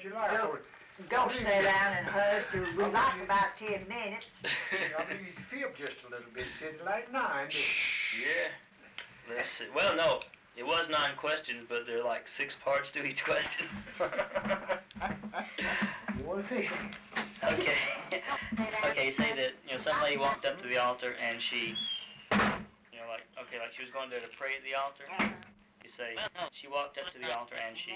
as you like. Go sit down and hush till we like about 10 minutes. I mean, you feel just a little bit sitting like 9. Yeah. Let's see. Well, no. It was 9 questions, but there are like 6 parts to each question. You want to fish it? Okay. Okay, say that, some lady walked up to the altar and she, like she was going there to pray at the altar. You say, she walked up to the altar and she...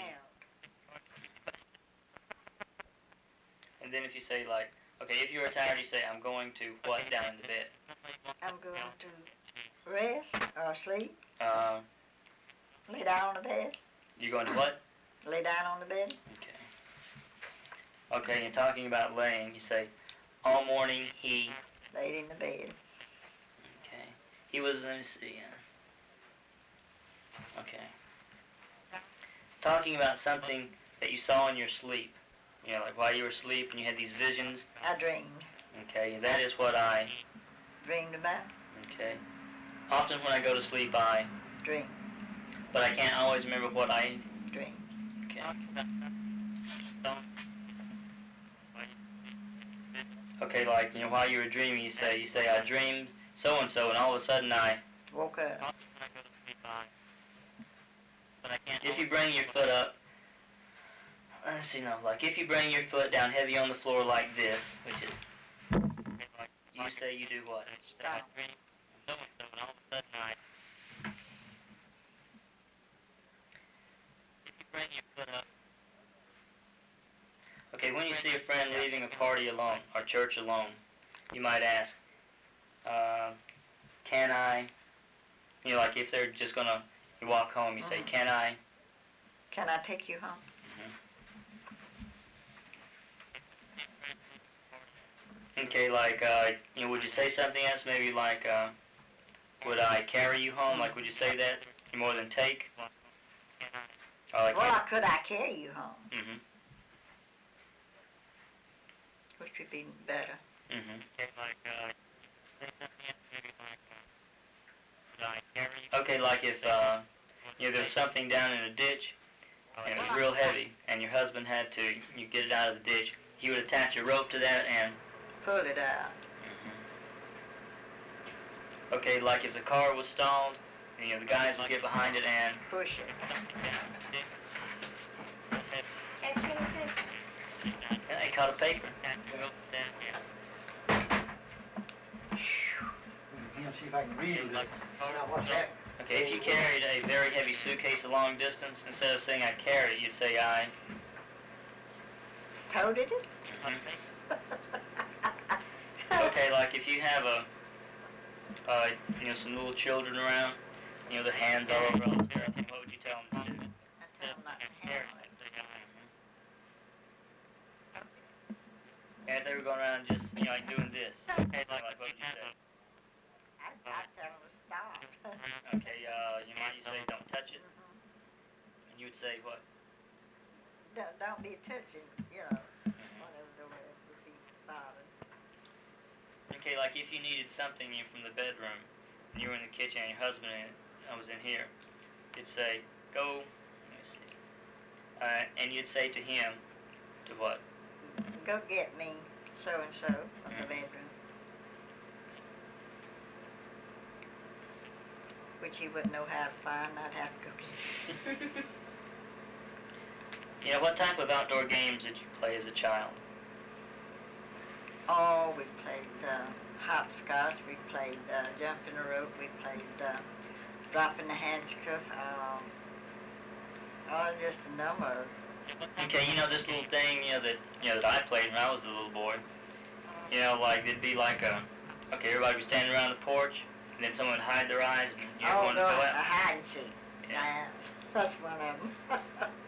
And then if you say, like, okay, if you were tired, you say, I'm going to what down in the bed? I'm going to rest or sleep. Lay down on the bed. You going to what? Lay down on the bed. Okay. Okay, you're talking about laying. You say, all morning he... Laid in the bed. Okay. He was, let me see. Okay. Talking about something that you saw in your sleep. Like while you were asleep and you had these visions. I dreamed. Okay, that is what I... Dreamed about. Okay. Often when I go to sleep, I... Dream. But I can't always remember what I... Dream. Okay. Okay, like, while you were dreaming, you say, I dreamed so-and-so, and all of a sudden I... Woke up. If you bring your foot up... Let's see, no, like, if you bring your foot down heavy on the floor like this, which is... You say you do what? Stop. Okay, when you see a friend leaving a party alone, or church alone, you might ask, can I, like if they're just gonna, you walk home, you say, can I? Can I take you home? Okay, like, would you say something else? Maybe like, would I carry you home? Like, would you say that? You more than take? Or like, Could I carry you home? Mm-hmm. Which would be better. Mm-hmm. Okay, like if, there's something down in a ditch, and it was real heavy, and your husband had to, you get it out of the ditch, he would attach a rope to that and... Pull it out. Mm-hmm. Okay, like if the car was stalled, the guys would get behind it and... Push it. Yeah, they caught a paper. See if I can read it. Now, what's that? Okay, if you carried a very heavy suitcase a long distance, instead of saying I carried it, you'd say I... Toted it? Mm-hmm. Okay, like if you have some little children around, their hands all over all the stuff, what would you tell them to do? I tell them not to handle it. And if they were going around just, like doing this, like what would you say? I tell them to stop. Okay, you say don't touch it, and you would say what? Don't be touching, whatever the word would be bothered. Okay, like if you needed something from the bedroom, and you were in the kitchen and your husband was in here, you'd say, go, let me see, and you'd say to him, to what? Go get me so-and-so from the bedroom. Which he wouldn't know how to find, I'd have to go get him. What type of outdoor games did you play as a child? Oh, we played hopscotch, we played jumping the rope, we played dropping the handkerchief, just a number. Okay, this little thing, that I played when I was a little boy. Like it'd be like everybody would stand around the porch, and then someone would hide their eyes, and you wanted to go out. A hide and seek. Yeah. That's one of them.